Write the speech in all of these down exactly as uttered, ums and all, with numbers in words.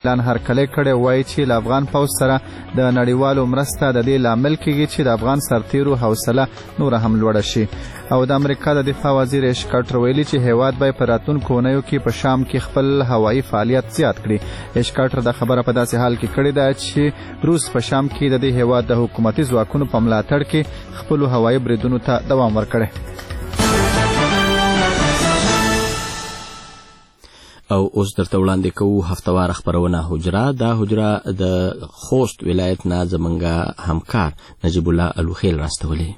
اعلان هرکلی کړی وایي چې له افغان پوځ سره د نړیوالو مرسته د دې لامل کیږي چې د افغان سرتیرو حوصله نوره هم لوړه شي. او د امریکا د دفاع وزیر ایش کارټر ویلي چې هیواد به په راتلونکو اونیو کې په شام کې خپل هوایي فعالیت زیات کړي. ایش کارټر دا خبره په داسې حال کې کړې ده چې روس په شام کې د دې هیواد د حکومتي ځواکونو په ملاتړ کې خپلو هوایي بریدونو ته دوام ورکړی. او اوس درته وړاندې کوو هفتواره خپرونه حجره. دا حجره د خوست ولایت نه زمونږ همکار نجیب الله الوخیل راستولې.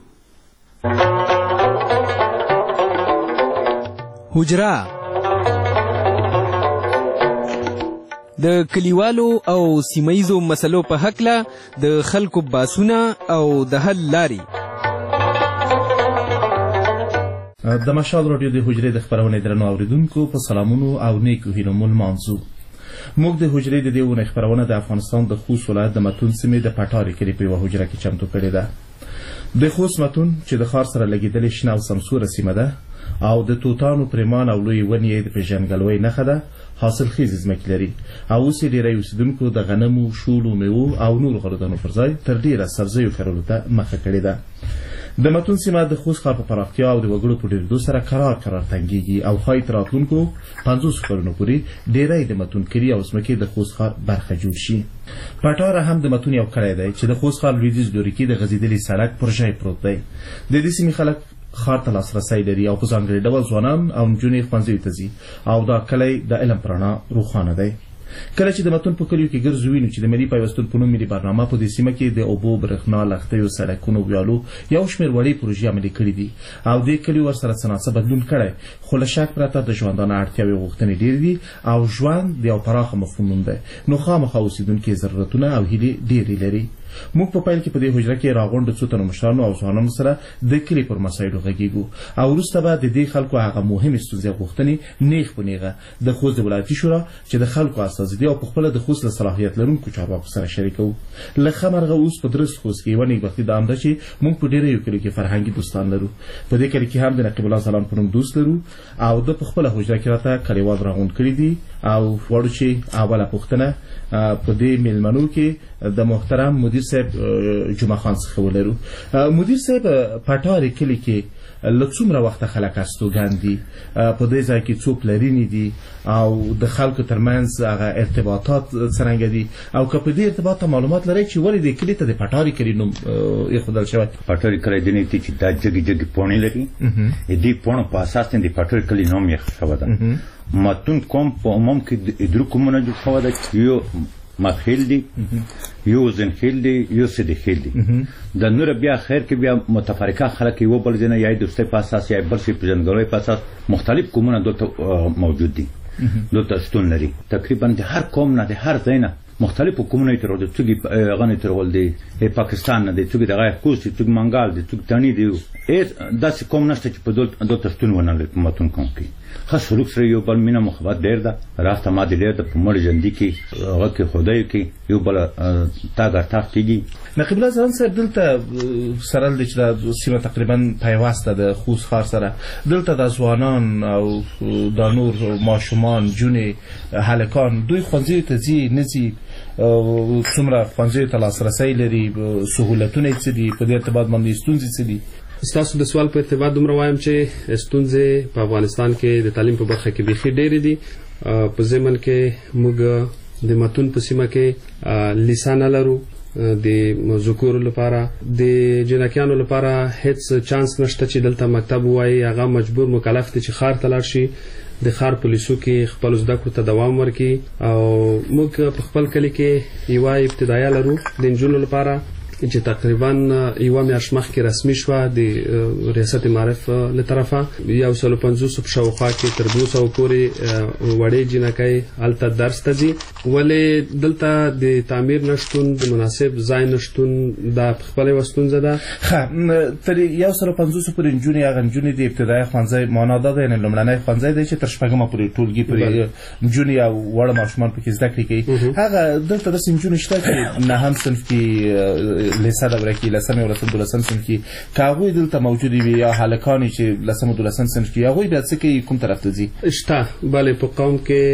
حجره د کلیوالو او سیمایزو مسلو په هکله د خلکو باسونه او د حل لاري. د مشال رادیو د حجرې د خبرونې درنو اوریدونکو په سلامونو او نیکو هیلو مول مانځو. موږ د حجرې د دې اونۍ خبرونه د افغانستان د خوست ولایت د متون سیمې د پټارې کلي په یوه حجره کې چمتو کړې ده. د خوست متون چې د ښار سره لګېدلې شنه او سمسوره سیمه ده او د توتانو پریمان او لوی ونې یې د پېژندګلوۍ نښه ده، حاصلخیزې ځمکې لري او اوس یې ډېری اوسېدونکو د غنمو، شولو، میوو او نورو غلودانو پر ځای تر ډېره سبزیو کرلو ته مخه کړې ده. د متون سیمه د خوست ښار په پراختیا او د وګړو په ډېرېدو سره کرار کرار تنګېږي او ښایي تر راتلونکو پنځوسو کلونو پورې ډېری د متون کلي او ځمکې د خوست ښار برخه جوړ شي. پټاره هم د متون یو کلی دی چې د خوست ښار لویدیځ لوري کې د غځېدلي سړک پر ژۍ پروت دی. د دې سیمې خلک ښار ته لاسرسی لري او په ځانګړي ډول ځوانان او نجونې ښوونځیو ته ځي او دا کلی د علم په رڼا روښانه دی. کله چې د متون په کلیو کې ګرځو وینو چې د ملي پیوستون په نوم ملي برنامه په دې سیمه کې د اوبو، برېښنا، لښتیو، سړکونو، ویالو یو شمېر وړې پروژې عملي کړي دي او دې کلیو ورسره څه ناڅه بدلون کړی، خو له شک پرته د ژوندانه اړتیاوې غوښتنې ډېرې دي او ژوند د یو پراخه مفهوم نوم دی، نو خامخا اوسېدونکي ضرورتونه او هیلې ډېرې لري. موږ په پیل کې په دې حجره کې راغونډو څو تنو مشرانو او ځوانانو سره د کلي پر مسایلو غږیږو او وروسته به د دې خلکو هغه مهمې ستونزې او غوښتنې نیغ په نیغه د خوست د ولایتي شورا چې د خلکو استازي دي او په خپله د خوست له صلاحیت لرونکو چارواکو سره شریکوو. له ښه مرغه اوس په درست خوست کې یوه نیکبختي دا هم ده چې موږ په ډېریو کلیو کې فرهنګي دوستان لرو. په دې کلي کې هم د نقیب الله ځلاند په نوم دوست لرو او ده په خپله حجره کې راته کلیوال راغونډ کړي دي او غواړو چې اوله پوښتنه په دې میلمنو کې د محترم مدیر صاحب جمعه خان څخه ولرو. مدیر صاحب، پټارې کلي کې له څومره وخته خلک استوګن دي؟ په دې ځای کې څوک لرینې دي او د خلکو ترمنځ هغه ارتباطات څرنګه دي او که په دې ارتباط معلومات لرئ چې ولې دې کلي ته د پټارې کلي نوم ایښودل شوی؟ پټارې کلی دې نه چې دا جګې جګې پوڼې لري، د دې پوڼو په اساس د پټارې کلي نوم یې شوی ده. متون قوم په عموم کې درې قومونه جوړ شوی ده، یو مدخیل دی، یو زنخیل دی، یو سدخیل دی. د نور بیا خیر کې بیا متفرقه خلک یو بل ځای نه یا دوستۍ په اساس یا بل شي پېژندګلوۍ په اساس مختلف قومونه دلته موجود دي، دلته شتون لري. تقریبا د هر قوم نه د هر ځای نه مختلفو قومونو تر ودې څوک غني تر ول دی پاکستان نه دی، څوک د غیر کوسي، څوک منګال دی، څوک تانی دی. اې داسې قوم نشته چې په دلته شتون ونه لري. په متون قوم کې ښه سلوک سره یو بل مینه محبت ډېر ده، راسته ما د ډېر د په مړ ژوندي کې هغه کې خدای کې یو بل تاګ ارتاق کېږي. نقیب الله ځلاند صاحب، دلته سره دی چې دا سیمه تقریبا پیوسته د خوست ښار سره، دلته د ځوانان او د نور ماشومان، جونې، هلکان دوی ښوونځیو ته ځي نه ځي؟ څومره ښوونځیو ته لاسرسی لري؟ سهولتونه یې څه دي؟ په دې ارتباط باندې ستونزې څه دي؟ ستاسو د سوال په ارتباط دومره وایم چې ستونزې په افغانستان کې د تعلیم په برخه کې بیخي ډېرې دي. په ضمن کې موږ د متون په سیمه کې لیسه نه لرو، د ذکورو لپاره، د جنکیانو لپاره هیڅ چانس نشته چې دلته مکتب ووایي. هغه مجبور مکلف دی چې ښار ته لاړ شي، د ښار پولیسو کې خپل زده کړو ته دوام ورکړي. او موږ په خپل کلي کې یوه ابتدایه لرو د نجونو لپاره چې تقریبا یوه میاشت مخکې رسمي شوه د ریاست معارف له طرفه. یو سلو پنځوسو په شاوخوا کې تر دوه سوو پورې وړې جنکۍ هلته درس ته ځي. ولې دلته د تعمیر نشتون، د مناسب ځای نشتون دا په خپله یوه ستونزه ده. ښه، تر یو سلو پنځوسو پورې نجونې، هغه نجونې د ابتدایي ښوونځی معنا دا ده، یعنې لومړنی ښوونځی دی چې تر شپږمه پورې ټولګي پورې نجونې او واړه ماشومان پکې زده کړې کوي. هغه دلته داسې نجونې شته چې نهم صنف کې لیسه دوره کې لسم یولسم دولسم صنف کې که هغوی دلته موجود وي یا هلکان چې لسم او دولسم صنف کې هغوی بیا څه کوي کوم طرف ته ځي شته بلې په قوم کې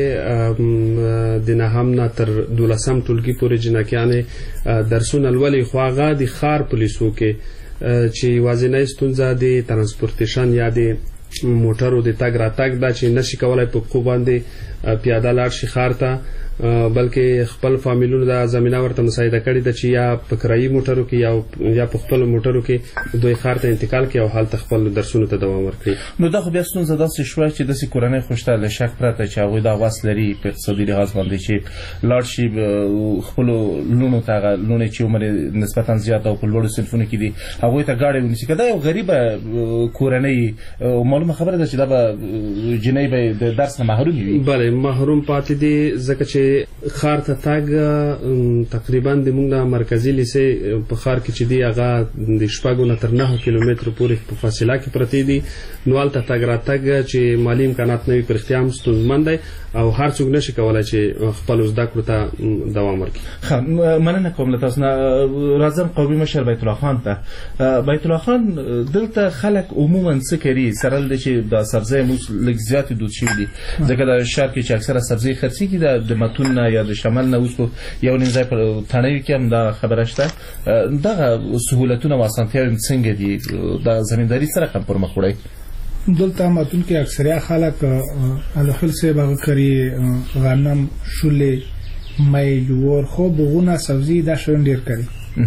د نهم نه تر دولسم ټولګي پورې جنکیانې درسونه لولي خو هغه د ښار پولیسو کې چې یوازینۍ ستونزه د ترانسپورټیشن یا د موټرو د تګ راتګ دا چې نشي کولای په خو باندې پیاده لاړ شي ښار ته بلکې خپل فامیلونو دا زمينه ورته مساعده کړې ده چې یا په کرایي موټرو کې یا یا په خپل موټرو کې دوی ښار ته انتقال کړي او حالت خپل درسونو ته دوام ورکړي نو دا خو بیا ستونزه داسې شوه چې داسې کورنۍ خوشته له شک پرته چې هغوی دا وس لري په اقتصادي لحاظ باندې چې لاړ شي خپلو لوڼو ته هغه لوڼې چې عمر نسبتا زیات او په لوړو صنفونو کې دي هغوی ته ګاډی ونیسي که دا یو غریبه کورنۍ معلومه خبره ده چې دا به جنۍ به د درس نه محروم وي بله محروم پاتې دي ځکه چې ښار ته تګ تقریبا د موږ د مرکزي لیسې په ښار کې چې دی هغه د شپږو نه تر نهو کیلومترو پورې په فاصله کې پرتې دي نو هلته تګ راتګ چې مالي امکانات نه وي په رښتیا هم ستونزمن دی او هر څوک نشي کولی چې خپلو زده کړو ته دوام ورکړي مننه کوم له تاسو نه راځم قومي مشر بیت الله خان ته بیت الله خان دلته خلک عموما څه کوي سره له چې د سبزۍ موږ لږ زیاتې دود شوي دي ځکه د ښار کې چې اکثره سبزۍ خرڅېږي د متون نه یا د شمال نه اوس یو نیم ځای په تڼیو کې هم دا خبره شته دغه سهولتونه او اسانتیاوې څنګه دي د زمینداري څه رقم پر مخ وړئ دلته متون کې اکثریه خلک الخل صاحب هغه کوي غنم شولې مې جوړ خو بغونه سبزي دا شون ډیر کوي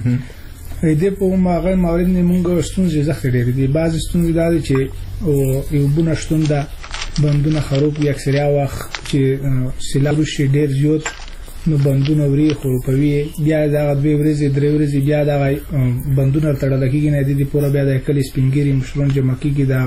دې په ماغه مورید نه مونږ ستونزې زخه ډېرې دي بعض ستونزې دا دي چې یو بونه شتون ده بندونه خراب وي اکثریه وخت چې سیلاب شي ډېر زیات نو بندونه وری خروپوي بیا دا دوه ورځې درې ورځې بیا دا بندونه تړل کېږي نه دي پوره بیا د کلی سپینګری مشرون جمع کېږي دا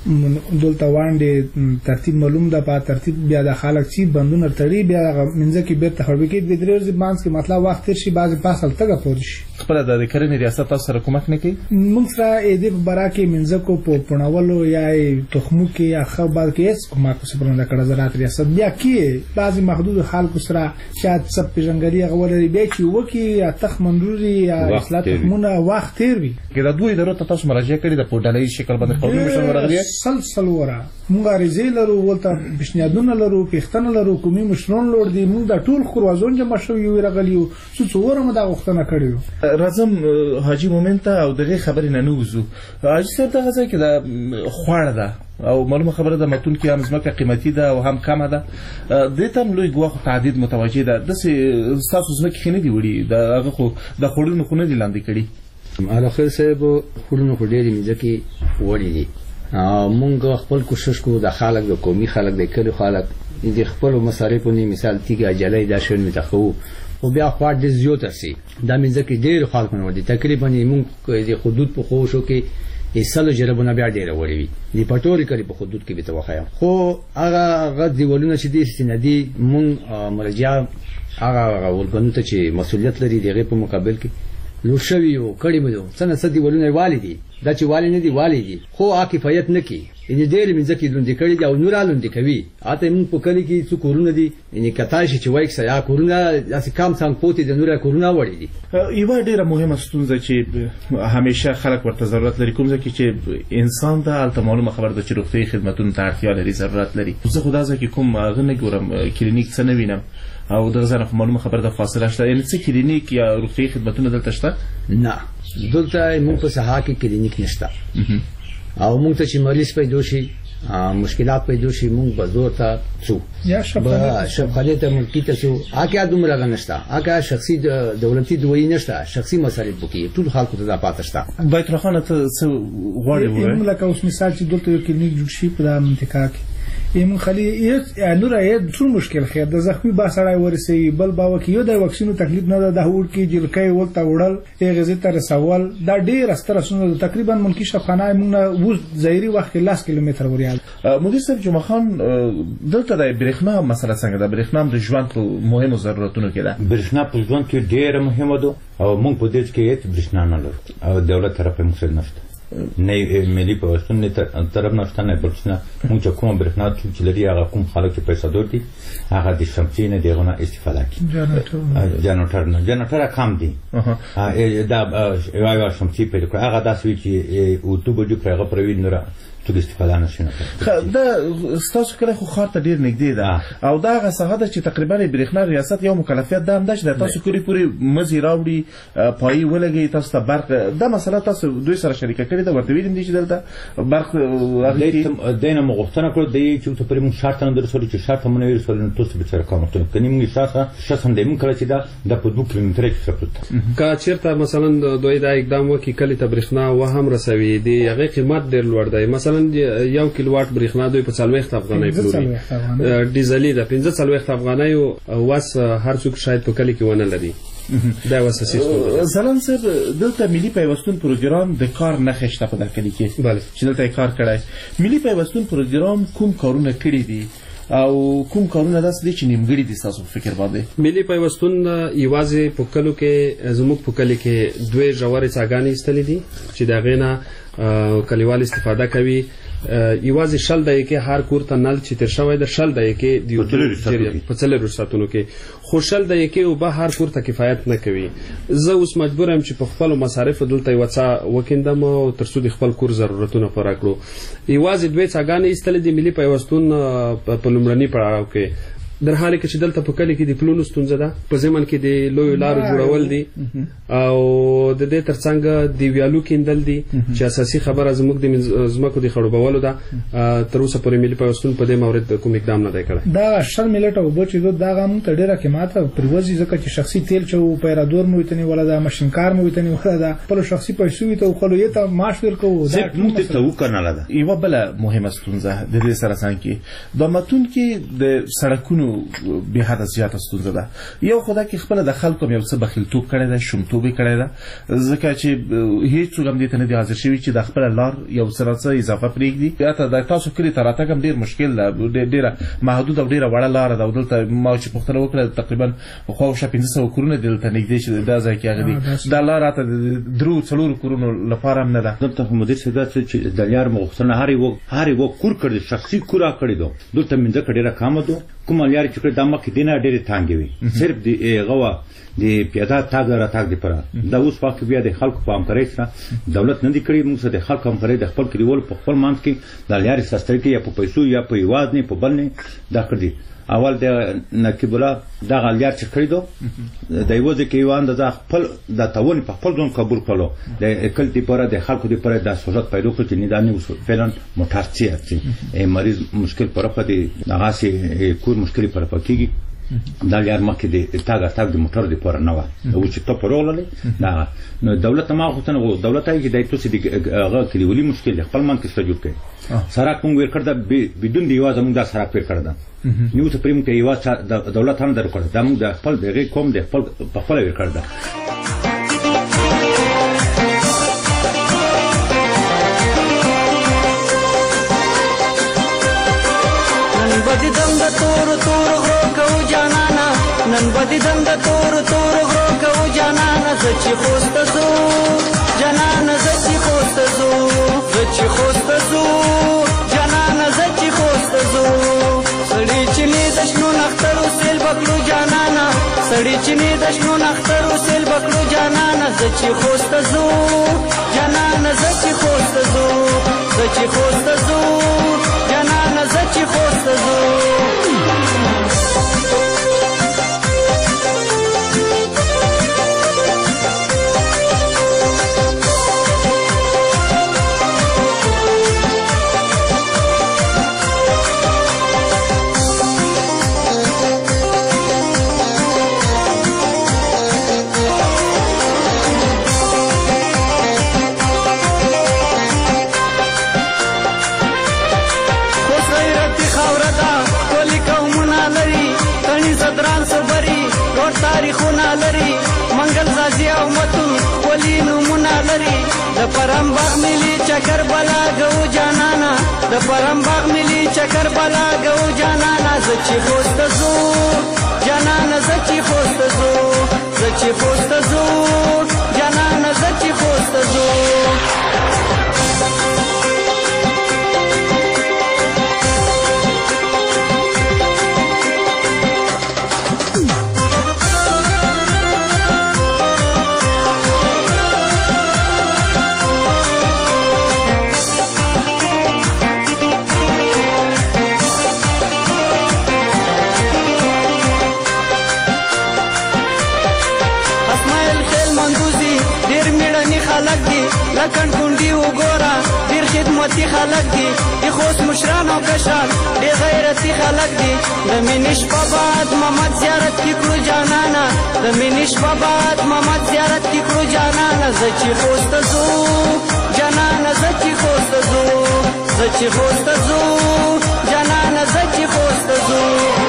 دلته وانډې ترتیب معلوم ده په ترتیب بیا د خلک چې بندونه تړي بیا منځ کې بیرته خړوي کې د درې ورځې مانس کې مطلب وخت تر شي بعض پاسل تګه پور شي خپل د کرنې ریاست تاسو سره کومک نه کوي موږ سره دې برا کې منځ کو په پوناولو یا تخمو کې یا خبر کې اس کومه کو سره د کړه زراعت ریاست بیا کې بعض محدود خلکو سره شاید سب پیژنګلي غوړي بیا چې وکی یا تخمندوري یا اصلاح تخمونه وخت تیر وي کې د دوی ضرورت تاسو مراجعه کړې د پورټالي شکل باندې قومي مشر ورغلي سلسل ورا مونږه ریزې لرو ولته بشنیادونه لرو پیختنه لرو کومي مشرون لور دي مونږ د ټول خروازون جمع شو یو رغلیو څو څورم دا وختونه کړیو راځم حاجی مومنت او دغه خبرې نه نوزو حاجی صاحب دغه ځکه دا خوړه ده او معلومه خبره ده متون کې هم ځمکه قیمتي ده او هم کمه ده د تم لوی ګواخ تعدید متوجه ده د تاسو ځمکه خنه دی وړي د هغه خو د خورونو خو نه دي لاندې کړي الاخر صاحب خورونو خو ډېری مې ځکه وړي دي مونږ خپل کوشش کوو د خلک د قومي خلک د کلي خلک د خپل مصارفو نه مثال تیګه اجلې دا شون متخو او بیا خو د زیات سي دا مې ځکه ډېر خلک نه ودي تقریبا مونږ د حدود په خوشو کې ایسلو جربونه بیا ډېر وړي وي د پټوري کړي په حدود کې به توخایم خو هغه هغه دیولونه چې دي سندي مونږ مرجع هغه ولګنو ته چې مسولیت لري دغه په مقابل کې لو شوی او کړي مې څنګه سدي ولونه والدي دا چې والي نه دي والي دي خو عاقفیت نه کی ان ډېر منځ کې لوندې کړي دي او نورالوندې کوي اته موږ په کلی کې څو کورونه دي ان کتای شي چې وایي سیا کورونه داسې کم څنګه پوتې د نورا کورونه وړي دي یو ډېر مهمه ستونزه چې همیشه خلک ورته ضرورت لري کوم ځکه چې انسان ته البته معلومه خبر ده چې روغتي خدماتونو ته اړتیا لري ضرورت لري زه خدا ځکه کوم غنه ګورم کلینیک څه نه وینم او دغه ځنه معلومه خبر ده فاصله شته یعنی څه کلینیک یا روغتي خدماتونه دلته شته نه دلته موږ په ساحه کې کلینیک نشته او موږ ته چې مریض پیدا شي مشکلات پیدا شي موږ بازار ته څو یا شفاخانه ته ملکی ته څو اګه دومره غنښت اګه شخصي دولتي دوی نشته شخصي مصارف بکی ټول خلکو ته پاتې شته بیت الخانه ته څو غواړي وره موږ لکه اوس مثال چې دلته یو کلینیک جوړ شي په منطقه کې یم خلی یې نور یې څو مشکل خیر د زخمی با سړی ورسي بل باو کې یو د واکسینو تکلیف نه ده د هوړ کې جلکې ولته وړل یې غزي تر سوال دا ډیر استر سونه تقریبا ملکی شفخانه موږ و ظاهري وخت لاس کیلومتر وریال مدیر صاحب جمعه خان دلته د برېښنا مسله څنګه ده برېښنا د ژوند په مهمو ضرورتونو کې ده برېښنا په ژوند کې ډیره مهمه ده او موږ په دې کې هیڅ برېښنا نه لرو او دولت طرف موږ نشته نه ملي پیوستون نه طرف نشته نه بلکې موږ کوم برېښنا چې لري هغه کوم خلک چې پیسې دور دي هغه د شمسي نه دیغونه استفاده کوي جنراتور نه جنراتور کم دي دا یو شمسي په کړه هغه داسې چې او تو بجو پرغه پروي نه څه استفاده نشي نه دا ستاسو کله خو خاطر ډیر نږدې ده او دا هغه څنګه ده چې تقریبا برېښنا ریاست یو مکلفیت ده هم ده چې تاسو کوري پوری مزي راوړي پای ولګي تاسو ته برق دا مسله تاسو دوی سره شریکه کړی ده ورته ویلم دي چې دلته برق هغه دینه مغفتنه کړو دی چې ته پرې موږ شرط نه درسول چې شرط مونږ ویل سول نو تاسو به سره کوم ته کني موږ شاسه شاسه هم دې موږ کړی چې دا د په دوه کیلومتره کې څه کا چیرته مثلا دوی دا اقدام وکي کلی ته برېښنا و هم رسوي دی هغه قیمت ډیر لوړ دی مثلا یو کیلو واټ برېښنا دوی په څلوېښت افغانۍ پلوري ډیزلي د پنځه څلوېښت افغانۍ واس هر څوک شاید په کلی کې ونه لري دا وساسي زلان صاحب دلته ملي پیوستون پروګرام د کار نه خښته په دکلي کې بله چې دلته کار کړای ملي پیوستون پروګرام کوم کارونه کړی دي او کوم کارونه داسې دي چې نیمګړي دي تاسو فکر باندې ملي پیوستون یوازې په کلو کې زموږ په کلی کې دوه ژورې څاګانې ایستلې دي چې د هغې نه کلیوال استفاده کوي یوازې شل دقیقې هر کور ته نل چې تیر شوی د شل دقیقې په څلورو ساعتونو کې خو شل دقیقې اوبه هر کور ته کفایت نه کوي زه اوس مجبور یم چې په خپلو مصارفو دلته یوه څاه وکیندم او تر څو د خپل کور ضرورتونه پوره کړو یوازې دوې څاګانې ایستلې دي ملي پیوستون په لومړني پړاو کې در حاله کې چې دلته په کلي کې د پلونو ستونزه ده په ضمن کې د لویو لارو جوړول دي او د دې ترڅنګ د ویالو کیندل دي چې اساسي خبره زموږ د ځمکو د خړوبولو ده تر اوسه پورې ملي پیوستون په دې مورد کوم اقدام نه دی کړی دا شل ملټه اوبه چې دا غو ته ډیره قیمته پروازي ځکه چې شخصي تیل چې پیرادور مو وتنی ولا دا ماشینکار مو وتنی ولا دا خپل شخصي پیسې وي ته خلک یې ته معاش ورکو دا موږ ته وکړنه ده یو بل مهمه ستونزه د دې سره څنګه د متون کې د سړکونو به حد زیاته ستونزه ده یو خدای کې خپل د خلکو یو څه بخیلتوب کړی ده شومتوب کړی ده ځکه چې هیڅ څوک هم دې ته نه دی حاضر شوی چې د خپل لار یو سره څه اضافه پرېږدي یا ته د تاسو کلی ته راتګ هم ډیر مشکل ده ډیره محدود او ډیره وړه لار ده دلته ما چې پوښتنه وکړه تقریبا خو شپه پنځه سوه کورونه دلته نږدې چې دا ځای کې هغه دا لار ته درو څلور کورونو لپاره هم نه ده دلته مدیر سیدا چې د یار مغسنه هر یو هر یو کور کړی شخصي کورا کړی دو دلته منځ کډیره کام دو کوم یار چې د مخ دینه ډېر تانګي وي صرف دی غوا دی پیاده تاګ را تاګ دی پر دا اوس پاک بیا د خلکو په امکرای سره دولت نه دی کړی موږ د خلکو امکرای د خپل کلیوال په خپل مانځ کې د یاري سستریټي یا په پیسو یا په یواز نه په بل نه دا کړی اول د نقیب الله دا غلیار چې کړی دو د یو ځکه یو اندازه خپل د تاون په خپل ځون قبول کړو د کلتي پر د خلکو د پر د سہولت پیدا کړ چې نداني وسو فعلا متارسي اچي مریض مشکل پر په دي هغه سي کور مشکل پر پکېږي دا یار مکه د تاګه تاګ د موټر د پر نه و او چې ته پرولې دا نو دولت ما خو څنګه دولت هي چې دایته چې هغه کلیولي مشکل خپل من کې سجو کوي سره کوم ور کړدا بدون دی واز موږ دا سره پر کړدا نیو ته پریم کې یو دولت هم درکړ دا موږ د خپل دغه کوم د خپل په خپل ور کړدا نن بدی دم د تور تور غرو کو جانانا نن بدی دم د تور تور غرو کو جانانا زچ خوست زو جانانا زچ خوست زو زچ خوست زو جانانا زچ خوست زو سړی چني دشنو نخترو سیل بکلو جانانا سړی چني دشنو نخترو سیل بکلو جانانا زچ خوست زو جانانا زچ خوست زو زچ خوست زو جانانا زچ خوست زو تاریخونه لري منګل زازي او متون ولی نمونه لري د پرم باغ ملي چکر بلا غو جانانا د پرم باغ ملي چکر بلا غو جانانا زچ خوست زو جانانا زچ خوست زو زچ خوست زو جانانا زچ خوست زو مندوزي ډېر میړني خلک دي لکن کونډي وګوره ډېر خدمتي خلک دي د خوست مشران او کشران ډېر غیرتي خلک دي د مینې شپه بعد محمد زیارت کې کړو جانانه د مینې شپه بعد محمد زیارت کې کړو جانانه زه چې خوست ته ځو جانانه زه چې خوست ته ځو زه چې خوست ته ځو جانانه زه چې خوست ته ځو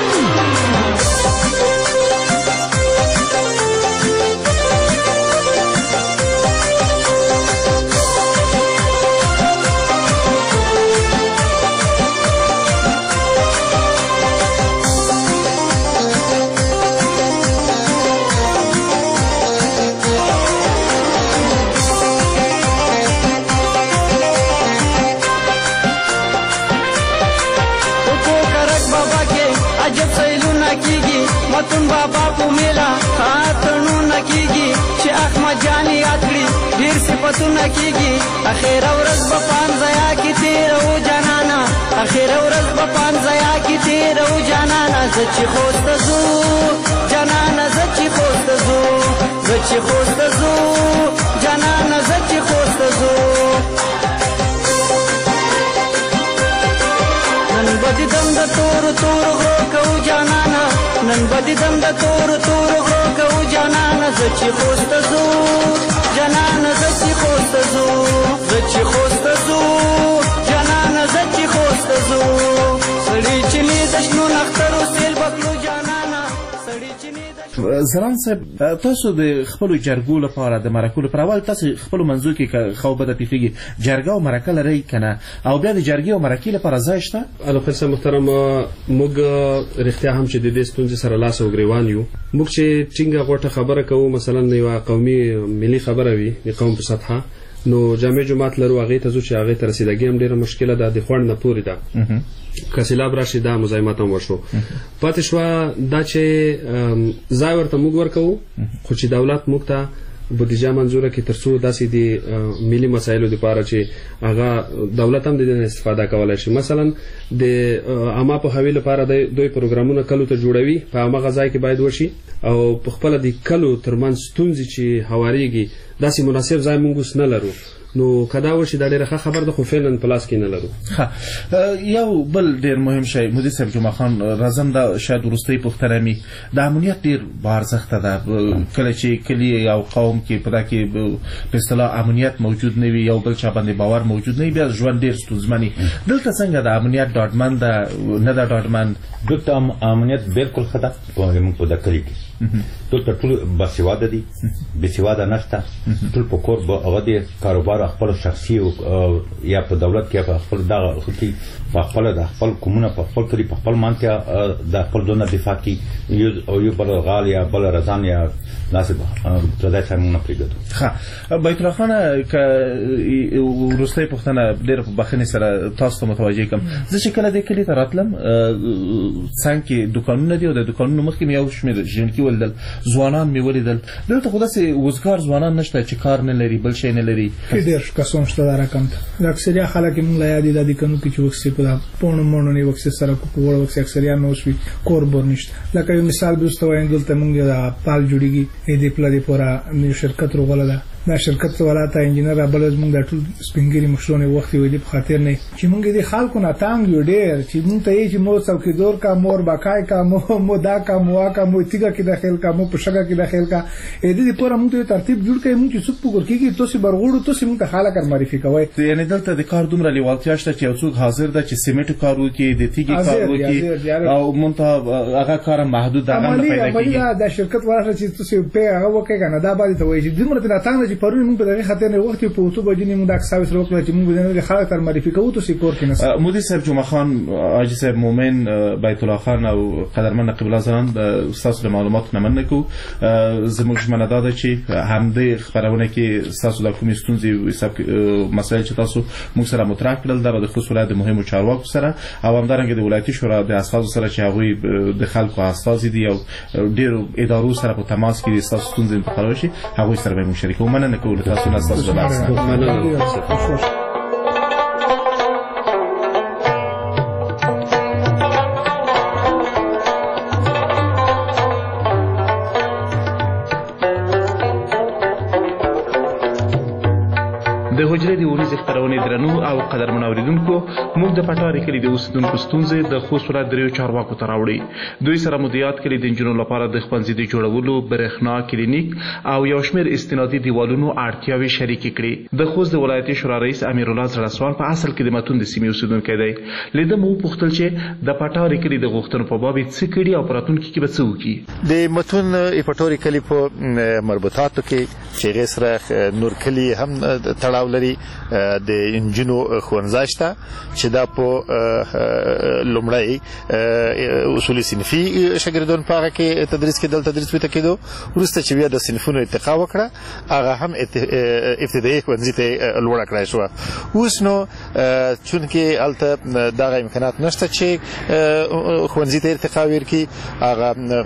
متون بابا په میلا خاطرونه کیږي چې احمد جان یاد کړي ډېر صفتونه کیږي اخیره ورځ به پانځیا کې تېره و جانانه اخیره ورځ به پانځیا کې تېره و جانانه زه چې خوست ته ځو جانانه زه چې خوست ته ځو زه چې خوست ته ځو جانانه زه چې خوست ته ځو نن به دې دم د تورو تورو غرو کوو جانانه نن به دې دم د تورو تورو غرو کوو جانانه زه چې خوست ته ځو جانانه زه چې خوست ته ځو زه چې خوست ته ځو جانانه زه چې خوست ته ځو سړي چې مې د شنو نخترو سیل بکلو جانانه سړي چې مې زران صاحب تاسو د خپلو جرګو لپاره د مرکو لپاره اول تاسو خپلو منځو کې که خو بده پیښیږي جرګه او مرکه لرئ که نه او بیا د جرګې او مرکې لپاره ځای شته الوخیل صاحب محترم موږ رښتیا هم چې د دې ستونزې سره لاس او ګریوان یو موږ چې ټینګه غوټه خبره کوو مثلا یوه قومي ملي خبره وي د قوم په سطحه نو جامع جماعت لرو هغې ته ځو چې هغې ته رسیدګي هم ډېره مشکله ده د خوند نه پورې ده که سیلاب راشي دا مزاحمت هم وشو پاتې شوه دا چې ځای ورته موږ ورکوو خو چې دولت موږ ته بودیجه منظوره کړي تر څو داسې د ملي مسایلو دپاره چې هغه دولت هم د دې نه استفاده کولی شي مثلا د عامه پوهاوي لپاره دوی پروګرامونه کلو ته جوړوي په هماغه ځای کې باید وشي او په خپله د کلو ترمنځ ستونزې چې هواریږي داسې مناسب ځای موږ اوس نه لرو نو کدا وشي دا ډیره ښه خبر ده خو فعلا پلاس کې نه لرو یو بل ډیر مهم شی مدیر صاحب جمعه خان راځم دا شاید وروستۍ پوښتنه مې د امنیت ډیر بارزښته ده کله چې کلي او قوم کې په دا کې په اصطلاح امنیت موجود نه وي یو بل چا باندې باور موجود نه وي بیا ژوند ډیر ستونزمن دلته څنګه د امنیت ډاډمن ده نه ده ډاډمن دلته امنیت بالکل ښه ده موږ په دا کلي کې دلته ټول باسواده دي بېسواده نشته ټول په کور به هغه د کاروبار خپل شخصي یا په دولت کې په خپل دغه کې په خپل د خپل کومونه په خپل کلي په خپل مانتیا د خپل ځونه دفاع کوي او یو بل غال یا بل رضان یا ناسب پردای سره موږ نه پرېږدو ښه بیت الله خانه که وروستۍ پوښتنه ډېره په بخښنې سره تاسو ته متوجه کړم زه چې کله دې کلي ته راتلم څنګ کې دوکانونه دي او د دوکانونو مخکې مې یو شمېر ژوندکي ولیدل ځوانان مې ولیدل دلته خو داسې وزګار ځوانان نشته چې کار نه لري بل شی نه لري ډېر کسان شته دا رقم ته د اکثریه خلک یې مونږ له یادې دا دي کنو کې چې وکسې په دا پوڼو موڼو نه وکسې سره په وړ وکسې اکثریه نو شوي کور بور نشته لکه یو مثال به درته وایم دلته مونږ دا پال جوړېږي دې پله دې پوره شرکت روغله ده دا شرکت والا ته انجینر ابل موږ د ټول سپینګری مشرونه وخت وي د خاطر نه چې موږ دې خلکو نه تانګ یو ډېر چې موږ ته یې چې مو څوکیدور کا مور بکای کا مو مودا کا موا کا مو تیګه کې داخل کا مو پښګه کې داخل کا اې دې پوره موږ ته ترتیب جوړ کړي موږ چې څوک پګور کېږي تاسو برغوړو تاسو موږ ته حاله کار معرفي کوي یعنی دلته د کار دومره لیوالتیا شته چې څوک حاضر ده چې سیمټ کار وکړي د تیګي کار وکړي او مونږ ته هغه کار محدود ده نه پیدا کیږي دا شرکت ورته چې تاسو په هغه وکړي کنه دا باندې ته وایي چې دمر ته تانګ چې پرون موږ په خاطر نه وخت په اوتو بجنی موږ د اکساوس وکړه چې موږ د خلک تر معرفي کوو تاسو کور کې نه مدیر صاحب جمعه خان حاجی صاحب مومن بیت الله خان او قدرمن قبله زران د استاد معلومات نه منکو زموږ ژمنه ده چې همدې خبرونه کې تاسو د کومې ستونزې حساب مسایل چې تاسو موږ سره مطرح کړل د خصوص ولایت د مهمو چارواکو سره او همدارنګه د ولایتي شورا د اساسو سره چې هغه د خلکو اساس دي او ډېر ادارو سره په تماس کې د تاسو ستونزې په حل شي هغه سره به مشارکت ومننه کوو تاسو نه تاسو د بحث حجرې د ونیزې خپرونې درنو او قدرمنو اورېدونکو، موږ د پټارې کلي د اوسېدونکو ستونزې د خوست ولایت دریو چارواکو ته راوړي. دوی سره مو د یاد کلي د نجونو لپاره د ښوونځي د جوړولو، برېښنا، کلینیک او یو شمېر استنادي دیوالونو اړتیاوې شریکې کړې. د خوست د ولایتي شورا رئیس امیرالله زړسوان په اصل کې د متون د سیمې اوسېدونکی دی. له ده مو وپوښتل چې د پټارې کلي د غوښتنو په باب یې څه کړي او په راتلونکي کې به څه وکړي. د متون پټارې کلي په مربوطاتو کې چې هغې سره نور کلي هم تړاو لري. د نجونو ښوونځی شته چې دا په لومړی اصولي صنفي شاګردان په هغه کې تدریس کېدل تدریس ورته کېدو، وروسته چې بیا د صنفونو ارتقا وکړه هغه هم ابتدایي ښوونځي ته لوړه کړای شوه. اوس نو چونکې هلته دغه امکانات نشته چې ښوونځي ته ارتقا ورکړي، هغه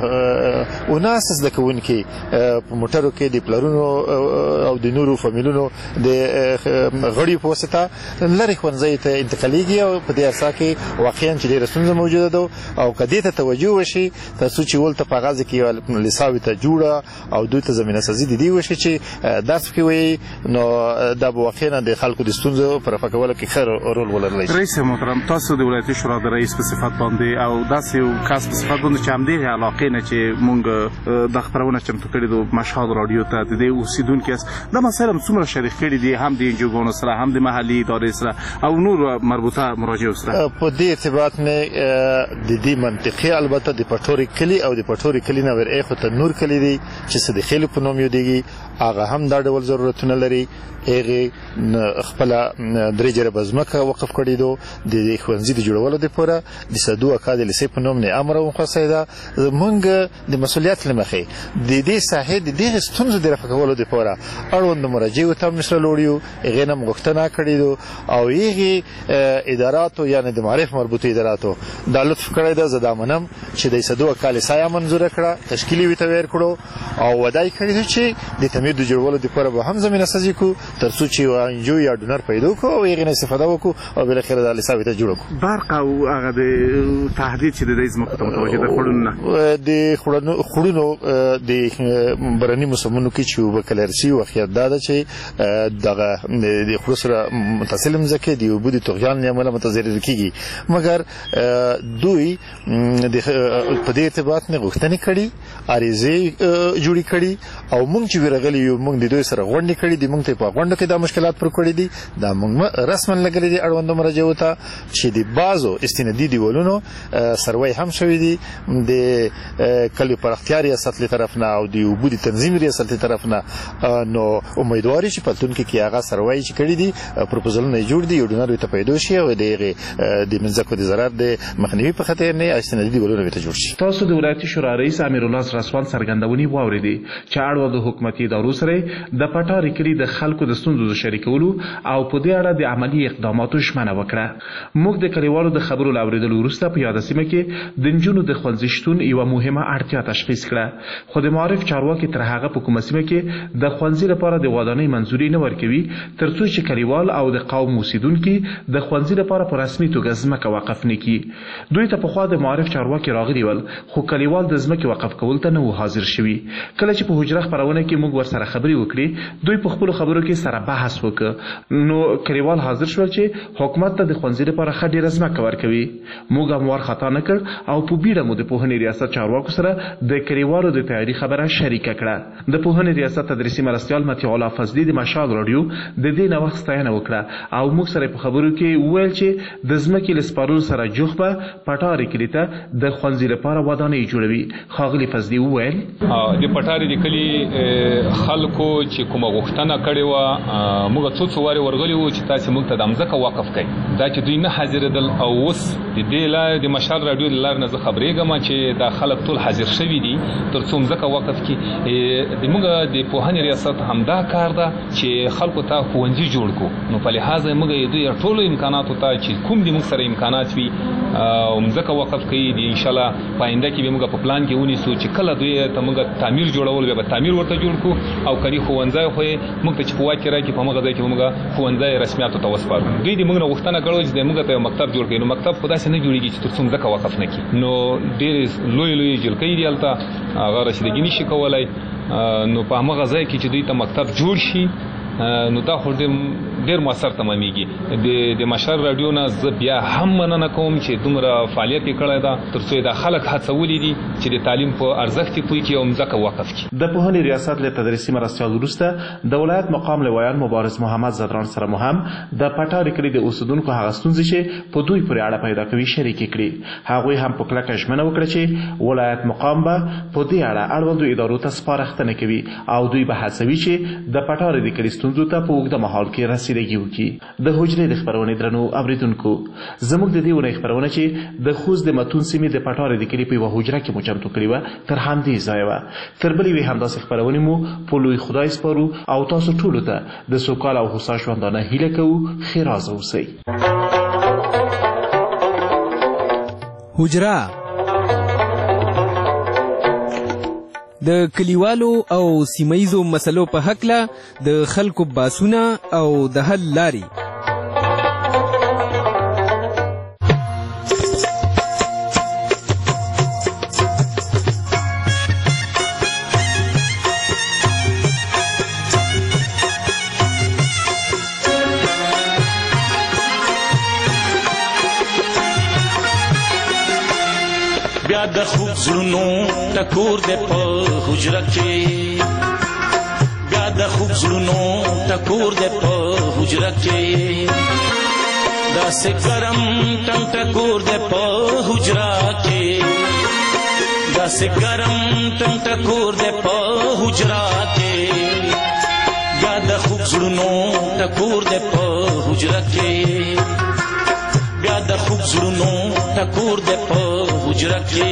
اوناس زده کوونکي په موټرو کې د پلرونو او د نورو فامیلونو د غړي په واسطه لرې ښوونځیو ته انتقالیږي او په دې اساس کې واقعا چې ډېره ستونزه موجوده ده او که دې ته توجه وشي تر څو چې ولته په غازه کې لیساوي ته جوړه او دوی ته زمینه سازي د دې وشي چې درس کې وي، نو دا به واقعا د خلکو د ستونزو په رفع کولو کې ښه رول ولرلی شي. رئیس محترم، تاسو د ولایتي شورا د رئیس په صفت باندې او داسې یو کس په صفت باندې چې همدغې علاقې نه چې موږ دا خپرونه چمتو کړې ده مشهد راډیو ته د دې اوسېدونکي یاست، دا مسایل هم څومره شریک کړي دي هم د انجوګانو سره هم د محلي ادارې سره او نور مربوطه مراجعو سره؟ په دې ارتباط مې د دې منطقې البته د پټوري کلي او د پټوري کلي نه ور ایخو ته نور کلي دي چې څه د خیلو په نوم یادېږي، هغه هم دا ډول ضرورتونه لري. هغې خپله درې جربه ځمکه وقف کړې ده د ښوونځي د جوړولو دپاره د سدو اکا د لیسې په نوم نه امر وخوځوی ده. موږ د مسؤلیت له مخې د دې ساحې د دغې ستونزو د رفع کولو دپاره اړوندو مراجعو ته هم سره لوړ یو، هغې نه هم غوښتنه کړې ده او هغې اداراتو یعنې د معرف مربوطو اداراتو دا لطف کړی ده. زه دا منم چې د سدو اکا لیسه یې منظوره کړه، تشکیل یې ورته ویر کړو او وعده یې کړې ده چې د تعمیر د جوړولو دپاره به هم زمینه سازي کړو تر څو چې انجو یا ډونر پیدا کړو او هغې نه استفاده وکړو او بالاخره دا لیسه ورته جوړه کړو. برق او هغه د تهدید چې د دې ځمکو ته متوجه ده خوړونو نه د خوړونو د برني موسمونو کې چې اوبه کلرسي واقعیت دا ده چې دغه د خوړو سره متصل مځکې د اوبو د طغیان له امله متضرر کېږي، مګر دوی په دې ارتباط نه غوښتنې کړي، عریضې جوړې کړي او موږ چې ورغلي یو موږ د دوی سره غونډې کړي دي، موږ ته په غونډو کې دا مشکلات پر کړي دي، دا موږ رسما لګلي دي اړوندو مراجعو ته چې د بعضو استنادي دیوالونو سروی هم شوي دي د کلیو پراختیا ریاست له طرف نه او د اوبو د تنظیم ریاست له طرف نه. نو امیدواري چې په راتلونکي کې هغه سروی چې کړي دي پروپوزلونه یې جوړ دي یو ډونر ورته پیدا شي او د هغې د مځکو د ضرر د مخنیوي په خاطر نه استنادي دیوالونه ورته جوړ شي. تاسو د ولایتي شورا رئیس امیرالله زړسوان څرګندونې واورېدې چې اړوندو حکومتي ادارو سره د پټارې کلي د خلکو د ستونزو د شریکولو او په دې اړه د عملي اقداماتو ژمنه وکړه. موږ د کلیوالو د خبرو له اورېدلو وروسته په یاده سیمه کې د نجونو د ښوونځي شتون یوه مهمه اړتیا تشخیص کړه، خو د معارف چارواکي تر هغه په کومه سیمه کې د ښوونځي لپاره د ودانۍ منظوري نه ورکوي تر څو چې کلیوال او د قوم اوسېدونکي د ښوونځي لپاره په رسمي توګه ځمکه وقف نه کړي. دوی ته پخوا د معارف چارواکي راغلي ول خو کلیوال د ځمکې وقف کولو ته نه و حاضر شوي. کله چې په حجره خپرونه کې موږ ورسره خبرې وکړې دوی په خپلو خبرو کې سره بحث وکړ، نو کلیوال حاضر شول چې حکومت ته د ښوونځي لپاره ښه ډېره ځمکه ورکوي. موږ هم وارخطا نه کړ او په بیړه مو د پوهنې ریاست چارواکو سره د کلیوالو د تیاري خبره شریکه کړه. د پوهنې ریاست تدریسي مرستیال مطیع الله فضلي د مشهد راډیو د دې نوښت ستاینه وکړه او موږ سره په خبرو کې وویل چې د ځمکې له سپارلو سره جوخ به پټارې کلي ته د ښوونځي لپاره ودانۍ جوړوي. ښاغلي فضلي وویل د پټارې د کلي خلکو چې کومه غوښتنه کړې وه موږ څو څو وارې ورغلي وو چې تاسې موږ ته د مځکه وقف کړئ، دا چې دوی نه حاضرېدل او اوس د دې لارې د مشهد راډیو د لارې نه زه خبرېږم چې دا خلک ټول حاضر شوي دي تر څو مځکه وقف کړي. زموږ د پوهنې ریاست همدا کار ده چې خلکو ته ښوونځي جوړ کړو، نو په لحاظه موږ دوی ټولو امکاناتو ته چې کوم د موږ سره امکانات وي او مځکه وقف کړي دي انشاءالله په آینده کې به موږ په پلان کې ونیسو چې کله دوی ته موږ تعمیر جوړول بیا به تعمیر ورته جوړ کړو او کړي ښوونځی خو یې موږ ته چې په واک کې راکړي په همغه ځای کې به موږ ښوونځی رسمیاتو ته وسپارو. دوی د موږ نه غوښتنه کړې چې موږ ته یو مکتب جوړ کړي، نو مکتب خو داسې نه جوړېږي چې تر څو مځکه وقف نه کړي. نو ډېرې لویې لویې جلکۍ دي هلته هغه رسیدګي نه شي کولی، نو په همغه ځای کې چې دوی ته مکتب جوړ شي نو دا خو ډېر ډیر موثر تمامېږي. د د مشر رادیو نه زه بیا هم مننه کوم چې دومره فعالیت یې کړی ده ترڅو د خلک هڅولي دي چې د تعلیم په ارزښت پوه کړي او مځکه وقف کړي. د پوهنې ریاست له تدریسي مرستیال وروسته د ولایت مقام لویان مبارز محمد زدران سره مو هم د پټارې کلي د اوسیدونکو هغه ستونزې چې په دوی پورې اړه پیدا کوي شریکې کړي. هغوی هم په کلکه ژمنه وکړه چې ولایت مقام به په دې اړه اړوندو ادارو ته سپارښتنه کوي او دوی به هڅوي چې د پټارې د کلي ستونزو ته په اوږده مهال کې رسیدګي وکړي. د حجرې د خپرونې درنو اوریدونکو، زموږ د دې اونۍ خپرونه چې د خوست د متون سیمې د پټارې د کلي په یوه حجره کې مو چمتو کړې وه تر همدې ځایه وه. تر بلې یوې همداسې خپرونې مو په لوی خدای سپارو او تاسو ټولو ته د سوکاله او هوسا ژوندانه هیله کوو. ښېرازه اوسئ. حجره د کلیوالو او سیمایزو مسلو په هکله د خلکو باسونه او د حل لارې. بیا د خوب زړونو ټکور دې په حجره کې، بیا د خوب زړونو ټکور دې په حجره کې، داسې ګرم ټنګ ټکور دې په حجره کې، داسې ګرم ټنګ ټکور دې په حجره کې، بیا د خوب زړونو ټکور دې په حجره کې، بیا د خوب زړونو ټکور دې په حجره کې.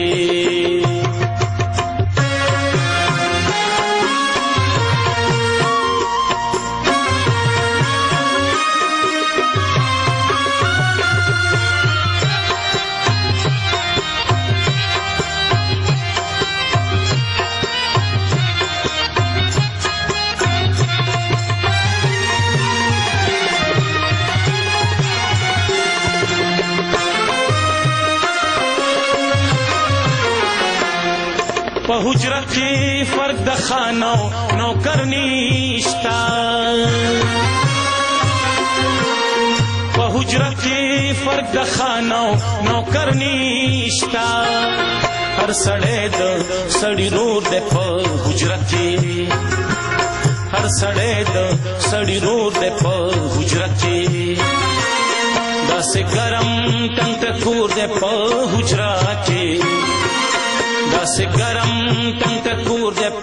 په حجره کې فرق د خانو نوکر نشتا، په حجره کې فرق د خانو نوکر نشتا، هر سړی د سړي رور دی په حجره کې، هر سړی د سړي رور دی په حجره کې، داسې ګرم ټنګ ټکور دی په حجره کې، داسې ګرم ټنګ ټکور دی